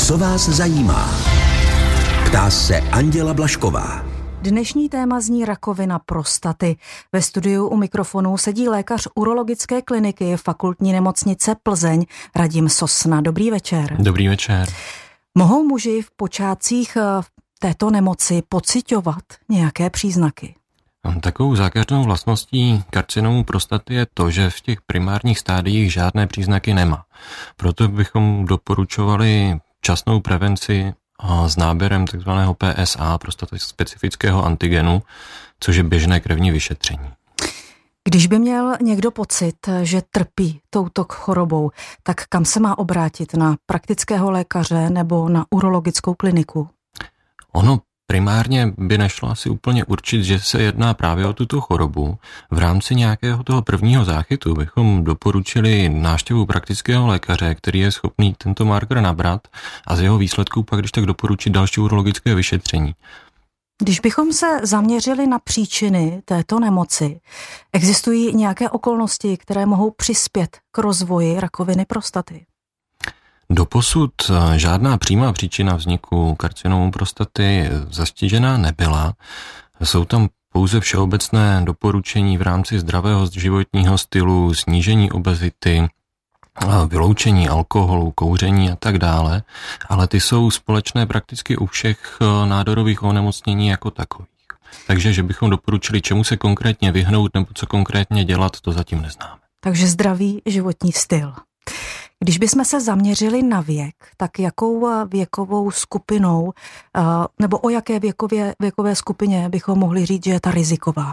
Co vás zajímá? Ptá se Anděla Blažková. Dnešní téma zní rakovina prostaty. Ve studiu u mikrofonu sedí lékař urologické kliniky Fakultní nemocnice Plzeň Radim Sosna. Dobrý večer. Dobrý večer. Mohou muži v počátcích této nemoci pociťovat nějaké příznaky? Takovou zákeřnou vlastností karcinomu prostaty je to, že v těch primárních stádiích žádné příznaky nemá. Proto bychom doporučovali včasnou prevenci s náběrem takzvaného PSA, prostatospecifického antigenu, což je běžné krevní vyšetření. Když by měl někdo pocit, že trpí touto chorobou, tak kam se má obrátit? Na praktického lékaře nebo na urologickou kliniku? Ono primárně by nešlo asi úplně určit, že se jedná právě o tuto chorobu. V rámci nějakého toho prvního záchytu bychom doporučili návštěvu praktického lékaře, který je schopný tento marker nabrat a z jeho výsledků pak když tak doporučit další urologické vyšetření. Když bychom se zaměřili na příčiny této nemoci, existují nějaké okolnosti, které mohou přispět k rozvoji rakoviny prostaty? Doposud žádná přímá příčina vzniku karcinomu prostaty zastižená nebyla. Jsou tam pouze všeobecné doporučení v rámci zdravého životního stylu, snížení obezity, vyloučení alkoholu, kouření a tak dále, ale ty jsou společné prakticky u všech nádorových onemocnění jako takových. Takže, že bychom doporučili, čemu se konkrétně vyhnout nebo co konkrétně dělat, to zatím neznáme. Takže zdravý životní styl. Když bychom se zaměřili na věk, tak jakou věkovou skupinou nebo o jaké věkové skupině bychom mohli říct, že je ta riziková?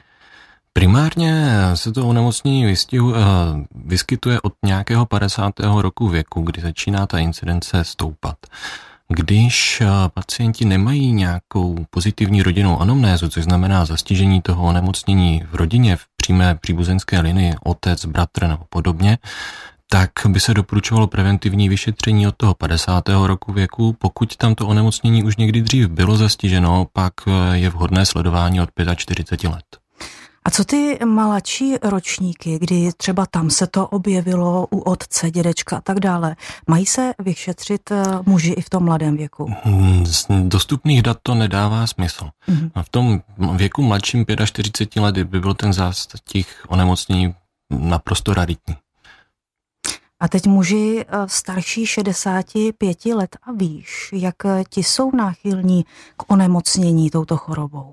Primárně se to onemocnění vyskytuje od nějakého 50. roku věku, kdy začíná ta incidence stoupat. Když pacienti nemají nějakou pozitivní rodinnou anamnézu, což znamená zastižení toho onemocnění v rodině, v přímé příbuzenské linii, otec, bratr nebo podobně, tak by se doporučovalo preventivní vyšetření od toho 50. roku věku. Pokud tam to onemocnění už někdy dřív bylo zastiženo, pak je vhodné sledování od 45 let. A co ty mladší ročníky, kdy třeba tam se to objevilo u otce, dědečka a tak dále, mají se vyšetřit muži i v tom mladém věku? Z dostupných dat to nedává smysl. V tom věku mladším 45 let by byl ten zásah onemocnění naprosto raritní. A teď muži starší 65 let a výš, jak ti jsou náchylní k onemocnění touto chorobou?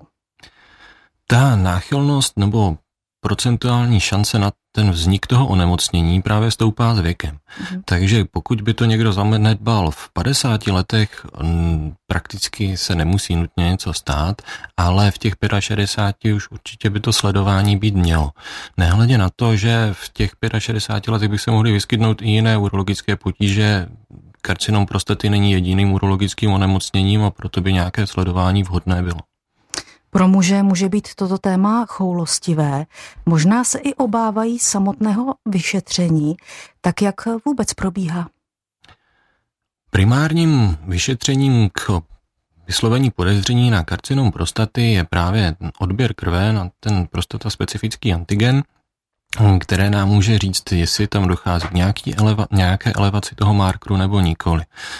Ta náchylnost nebo procentuální šance na ten vznik toho onemocnění právě stoupá s věkem. Takže pokud by to někdo zanedbal v 50 letech, prakticky se nemusí nutně něco stát, ale v těch 65 už určitě by to sledování být mělo. Nehledě na to, že v těch 65 letech by se mohly vyskytnout i jiné urologické potíže. Karcinom prostaty není jediným urologickým onemocněním a proto by nějaké sledování vhodné bylo. Pro muže může být toto téma choulostivé. Možná se i obávají samotného vyšetření. Tak jak vůbec probíhá? Primárním vyšetřením k vyslovení podezření na karcinom prostaty je právě odběr krve na ten prostataspecifický antigen, které nám může říct, jestli tam dochází k nějaké elevaci toho markeru nebo nikoli.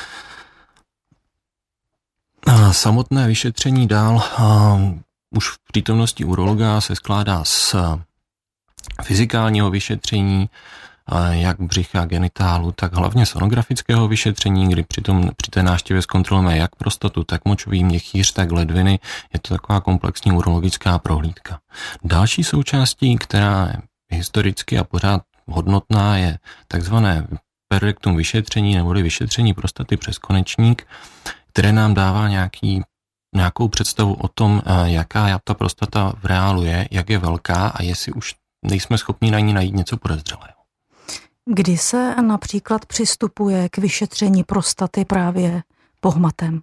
Samotné vyšetření dál už v přítomnosti urologa se skládá z fyzikálního vyšetření, jak břicha, genitálu, tak hlavně sonografického vyšetření, kdy při té návštěvě zkontrolujeme jak prostatu, tak močový měchýř, tak ledviny. Je to taková komplexní urologická prohlídka. Další součástí, která je historicky a pořád hodnotná, je takzvané perirektum vyšetření neboli vyšetření prostaty přes konečník, které nám dává nějakou představu o tom, jaká ta prostata v reálu je, jak je velká a jestli už nejsme schopni na ní najít něco podezřelého. Kdy se například přistupuje k vyšetření prostaty právě pohmatem?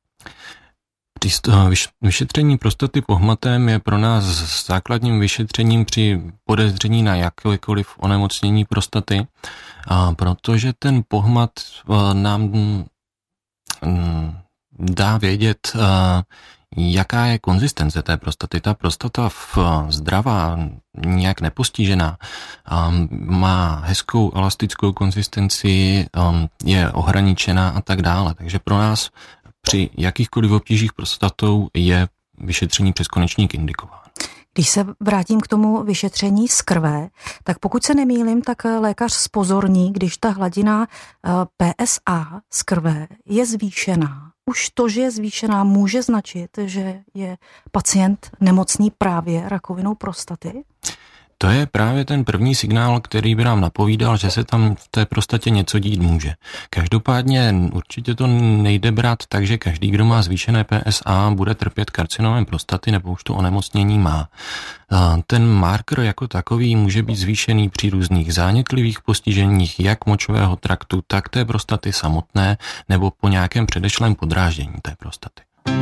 Vyšetření prostaty pohmatem je pro nás základním vyšetřením při podezření na jakékoliv onemocnění prostaty, protože ten pohmat nám dá vědět, jaká je konzistence té prostaty. Ta prostata zdravá, nějak nepostižená, má hezkou elastickou konzistenci, je ohraničená a tak dále. Takže pro nás při jakýchkoliv obtížích prostatou je vyšetření přes konečník indikován. Když se vrátím k tomu vyšetření z krve, tak pokud se nemýlím, tak lékař zpozorní, když ta hladina PSA z krve je zvýšená. Už to, že je zvýšená, může značit, že je pacient nemocný právě rakovinou prostaty? To je právě ten první signál, který by nám napovídal, že se tam v té prostatě něco dít může. Každopádně určitě to nejde brát tak, že každý, kdo má zvýšené PSA, bude trpět karcinomem prostaty nebo už to onemocnění má. Ten marker jako takový může být zvýšený při různých zánětlivých postiženích jak močového traktu, tak té prostaty samotné nebo po nějakém předešlém podráždění té prostaty.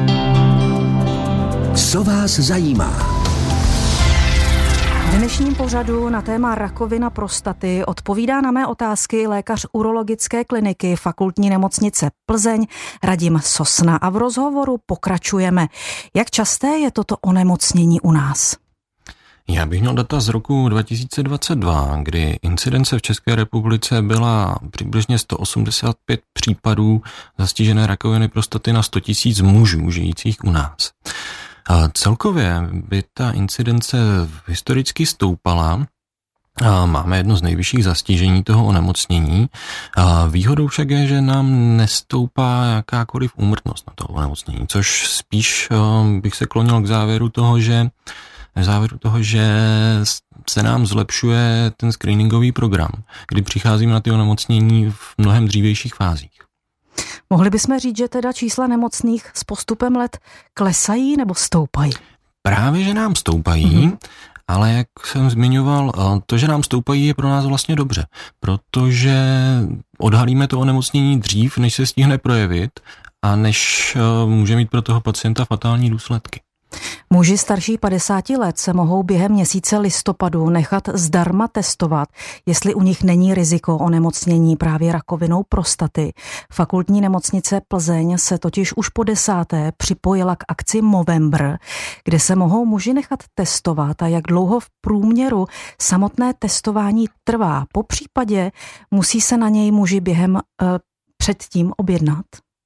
Co vás zajímá? V dnešním pořadu na téma rakovina prostaty odpovídá na mé otázky lékař urologické kliniky Fakultní nemocnice Plzeň Radim Sosna a v rozhovoru pokračujeme. Jak časté je toto onemocnění u nás? Já bych měl data z roku 2022, kdy incidence v České republice byla přibližně 185 případů zastižené rakoviny prostaty na 100 000 mužů žijících u nás. Celkově by ta incidence historicky stoupala. Máme jedno z nejvyšších zastižení toho onemocnění. Výhodou však je, že nám nestoupá jakákoliv úmrtnost na to onemocnění, což spíš bych se klonil k závěru toho, že se nám zlepšuje ten screeningový program, kdy přicházíme na ty onemocnění v mnohem dřívějších fázích. Mohli bychom říct, že teda čísla nemocných s postupem let klesají nebo stoupají? Právě, že nám stoupají, ale jak jsem zmiňoval, to, že nám stoupají, je pro nás vlastně dobře, protože odhalíme to onemocnění dřív, než se stihne projevit a než může mít pro toho pacienta fatální důsledky. Muži starší 50 let se mohou během měsíce listopadu nechat zdarma testovat, jestli u nich není riziko onemocnění právě rakovinou prostaty. Fakultní nemocnice Plzeň se totiž už po 10. připojila k akci Movember, kde se mohou muži nechat testovat a jak dlouho v průměru samotné testování trvá. Po případě musí se na něj muži předtím objednat.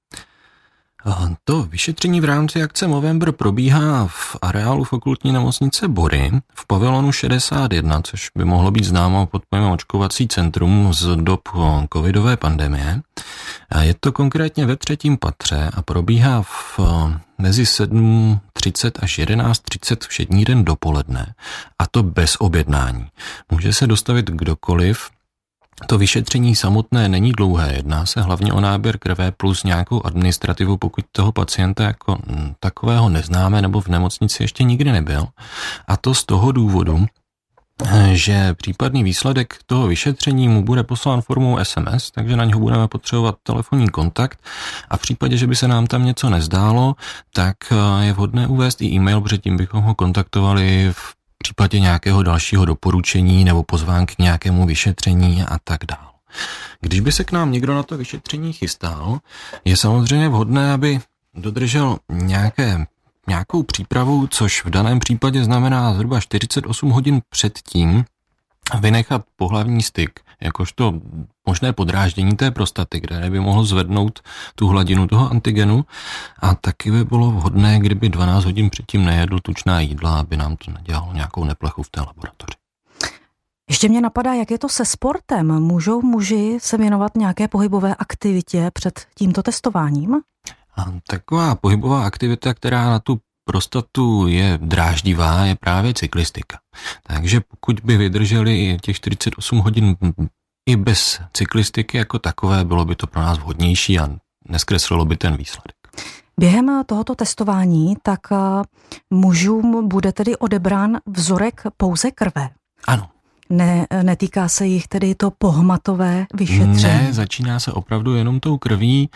To vyšetření v rámci akce Movember probíhá v areálu Fakultní nemocnice Bory v pavilonu 61, což by mohlo být známo pod pojmem očkovací centrum z dob covidové pandemie. Je to konkrétně ve 3. patře a probíhá mezi 7:30 až 11:30 všední den dopoledne, a to bez objednání. Může se dostavit kdokoliv. To vyšetření samotné není dlouhé, jedná se hlavně o náběr krve plus nějakou administrativu, pokud toho pacienta jako takového neznáme nebo v nemocnici ještě nikdy nebyl. A to z toho důvodu, že případný výsledek toho vyšetření mu bude poslán formou SMS, takže na něho budeme potřebovat telefonní kontakt a v případě, že by se nám tam něco nezdálo, tak je vhodné uvést i e-mail, protože tím bychom ho kontaktovali v případě nějakého dalšího doporučení nebo pozvánky k nějakému vyšetření a tak dál. Když by se k nám někdo na to vyšetření chystal, je samozřejmě vhodné, aby dodržel nějakou přípravu, což v daném případě znamená zhruba 48 hodin předtím vynechat pohlavní styk, jakožto možné podráždění té prostaty, které by mohlo zvednout tu hladinu toho antigenu, a taky by bylo vhodné, kdyby 12 hodin předtím nejedl tučná jídla, aby nám to nedělalo nějakou neplechu v té laboratoři. Ještě mě napadá, jak je to se sportem. Můžou muži se věnovat nějaké pohybové aktivitě před tímto testováním? A taková pohybová aktivita, která na tu prostatu je dráždivá, je právě cyklistika. Takže pokud by vydrželi těch 48 hodin i bez cyklistiky jako takové, bylo by to pro nás vhodnější a neskreslilo by ten výsledek. Během tohoto testování tak mužům bude tedy odebrán vzorek pouze krve. Ano. Netýká se jich tedy to pohmatové vyšetření? Ne, začíná se opravdu jenom tou krví.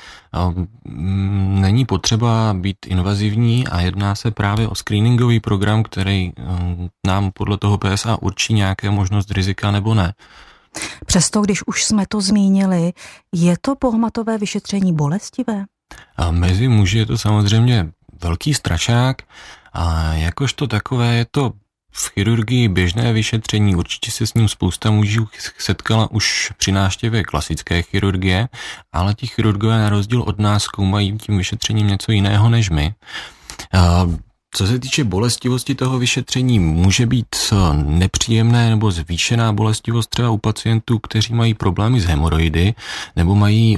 Není potřeba být invazivní a jedná se právě o screeningový program, který nám podle toho PSA určí nějaké možnost rizika nebo ne. Přesto, když už jsme to zmínili, je to pohmatové vyšetření bolestivé? A mezi muži je to samozřejmě velký strašák a jakožto takové je to v chirurgii běžné vyšetření. Určitě se s ním spousta mužů setkala už při návštěvě klasické chirurgie, ale ti chirurgové na rozdíl od nás zkoumají tím vyšetřením něco jiného než my. Co se týče bolestivosti toho vyšetření, může být nepříjemné nebo zvýšená bolestivost třeba u pacientů, kteří mají problémy s hemoroidy nebo mají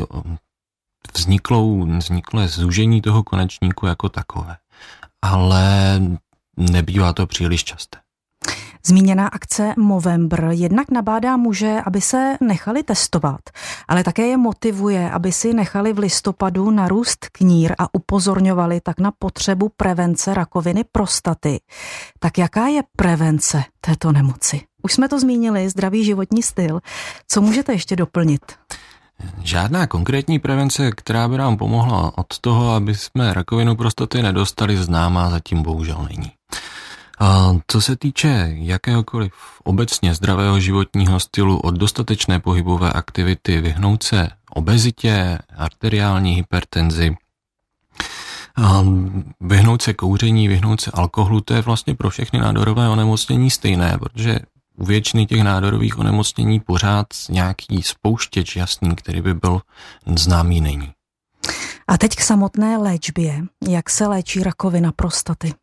vzniklé zúžení toho konečníku jako takové. Ale nebývá to příliš časté. Zmíněná akce Movember jednak nabádá muže, aby se nechali testovat, ale také je motivuje, aby si nechali v listopadu narůst knír a upozorňovali tak na potřebu prevence rakoviny prostaty. Tak jaká je prevence této nemoci? Už jsme to zmínili, zdravý životní styl. Co můžete ještě doplnit? Žádná konkrétní prevence, která by nám pomohla od toho, aby jsme rakovinu prostaty nedostali, známá zatím bohužel není. A co se týče jakéhokoliv obecně zdravého životního stylu, od dostatečné pohybové aktivity, vyhnout se obezitě, arteriální hypertenzi, vyhnout se kouření, vyhnout se alkoholu, to je vlastně pro všechny nádorové onemocnění stejné, protože u většiny těch nádorových onemocnění pořád nějaký spouštěč jasný, který by byl známý, není. A teď k samotné léčbě. Jak se léčí rakovina prostaty?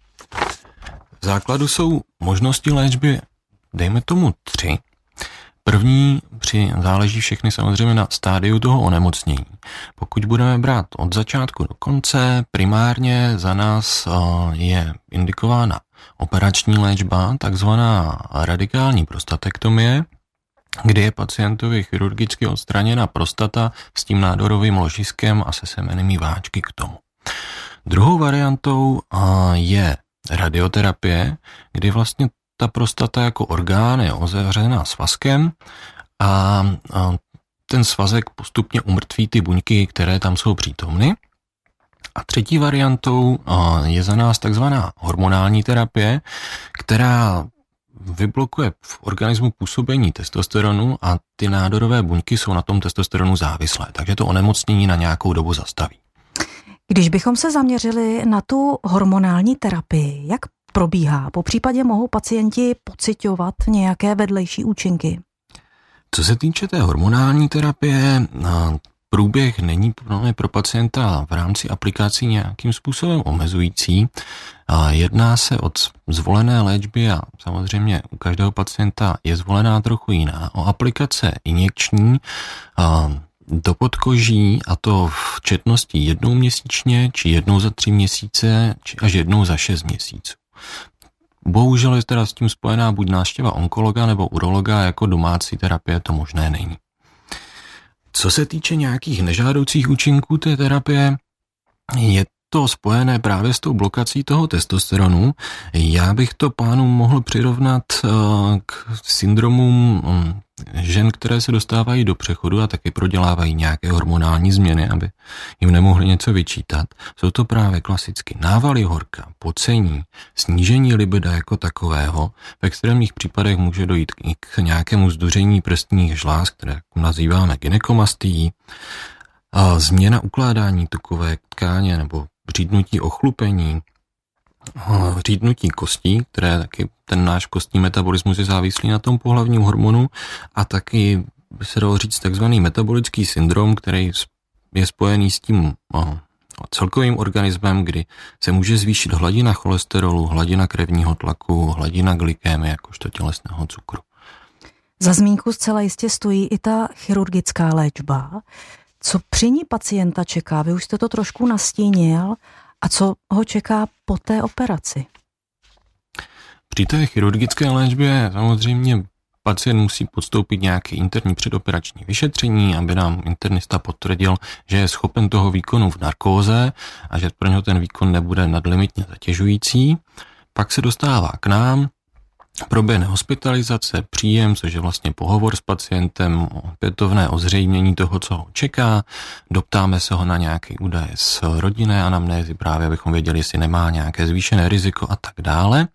V základu jsou možnosti léčby, dejme tomu 3. První záleží všechny samozřejmě na stádiu toho onemocnění. Pokud budeme brát od začátku do konce, primárně za nás je indikována operační léčba, takzvaná radikální prostatektomie, kdy je pacientovi chirurgicky odstraněna prostata s tím nádorovým ložiskem a se semennými váčky k tomu. Druhou variantou je radioterapie, kdy vlastně ta prostata jako orgán je ozevřená svazkem a ten svazek postupně umrtví ty buňky, které tam jsou přítomny. A třetí variantou je za nás takzvaná hormonální terapie, která vyblokuje v organismu působení testosteronu a ty nádorové buňky jsou na tom testosteronu závislé, takže to onemocnění na nějakou dobu zastaví. Když bychom se zaměřili na tu hormonální terapii, jak probíhá? Popřípadě mohou pacienti pociťovat nějaké vedlejší účinky? Co se týče té hormonální terapie, průběh není pro pacienta v rámci aplikací nějakým způsobem omezující. Jedná se o zvolené léčby a samozřejmě u každého pacienta je zvolená trochu jiná. O aplikace injekční do podkoží, a to v četnosti 1 měsíčně, či 1 za 3 měsíce, či až 1 za 6 měsíců. Bohužel je teda s tím spojená buď návštěva onkologa nebo urologa, jako domácí terapie to možné není. Co se týče nějakých nežádoucích účinků té terapie, je to spojené právě s tou blokací toho testosteronu. Já bych to pánům mohl přirovnat k syndromům žen, které se dostávají do přechodu a taky prodělávají nějaké hormonální změny, aby jim nemohli něco vyčítat. Jsou to právě klasicky návaly horka, pocení, snížení libida jako takového. V extrémních případech může dojít k nějakému zduření prsních žláz, které nazýváme gynekomastií, změna ukládání tukové tkáně nebo řídnutí ochlupení, řídnutí kostí, které taky ten náš kostní metabolismus je závislý na tom pohlavním hormonu, a taky by se dalo říct takzvaný metabolický syndrom, který je spojený s tím celkovým organismem, kdy se může zvýšit hladina cholesterolu, hladina krevního tlaku, hladina glykémie, jakožto tělesného cukru. Za zmínku zcela jistě stojí i ta chirurgická léčba. Co při ní pacienta čeká? Vy už jste to trošku nastínil. A co ho čeká po té operaci? Při té chirurgické léčbě samozřejmě pacient musí podstoupit nějaké interní předoperační vyšetření, aby nám internista potvrdil, že je schopen toho výkonu v narkóze a že pro něho ten výkon nebude nadlimitně zatěžující. Pak se dostává k nám, proběhne hospitalizace, příjem, což je vlastně pohovor s pacientem, opětovné ozřejmění toho, co ho čeká, doptáme se ho na nějaké údaje z rodinné anamnézy, právě abychom věděli, jestli nemá nějaké zvýšené riziko a tak dále.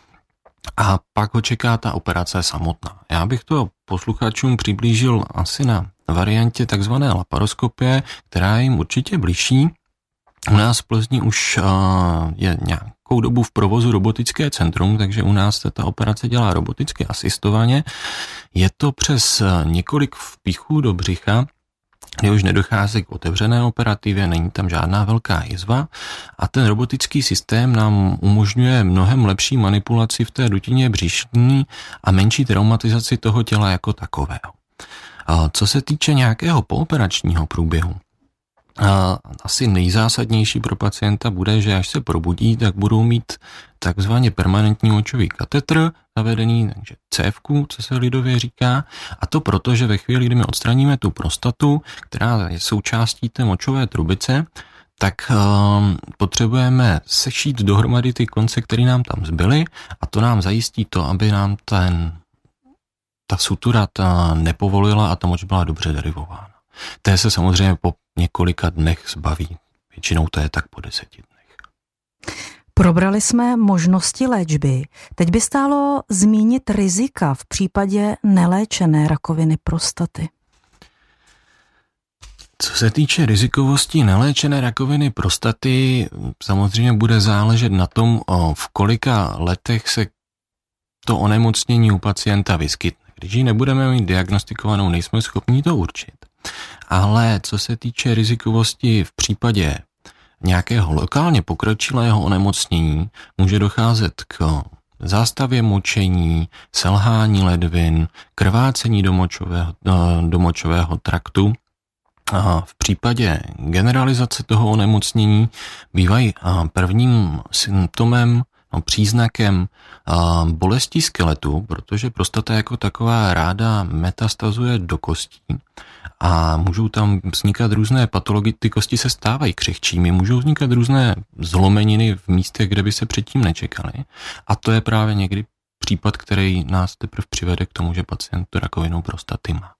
A pak ho čeká ta operace samotná. Já bych to posluchačům přiblížil asi na variantě takzvané laparoskopie, která jim určitě bližší. U nás v Plzni už je nějakou dobu v provozu robotické centrum, takže u nás ta operace dělá roboticky asistovaně. Je to přes několik vpichů do břicha, kde už nedochází k otevřené operativě, není tam žádná velká jizva a ten robotický systém nám umožňuje mnohem lepší manipulaci v té dutině břišní a menší traumatizaci toho těla jako takového. Co se týče nějakého pooperačního průběhu, asi nejzásadnější pro pacienta bude, že až se probudí, tak budou mít takzvaně permanentní močový katetr zavedený, takže cévku, co se lidově říká, a to proto, že ve chvíli, kdy my odstraníme tu prostatu, která je součástí té močové trubice, tak potřebujeme sešít dohromady ty konce, které nám tam zbyly, a to nám zajistí to, aby nám ta sutura nepovolila a ta moč byla dobře derivována. Té se samozřejmě po několika dnech zbaví. Většinou to je tak po 10 dnech. Probrali jsme možnosti léčby. Teď by stálo zmínit rizika v případě neléčené rakoviny prostaty. Co se týče rizikovosti neléčené rakoviny prostaty, samozřejmě bude záležet na tom, v kolika letech se to onemocnění u pacienta vyskytne. Když ji nebudeme mít diagnostikovanou, nejsme schopni to určit. Ale co se týče rizikovosti v případě nějakého lokálně pokročilého onemocnění, může docházet k zástavě močení, selhání ledvin, krvácení do močového traktu. A v případě generalizace toho onemocnění bývají prvním symptomem, příznakem bolesti skeletu, protože prostata jako taková ráda metastazuje do kostí a můžou tam vznikat různé patologie, ty kosti se stávají křehčími, můžou vznikat různé zlomeniny v místech, kde by se předtím nečekali, a to je právě někdy případ, který nás teprve přivede k tomu, že pacient tu rakovinu prostaty má.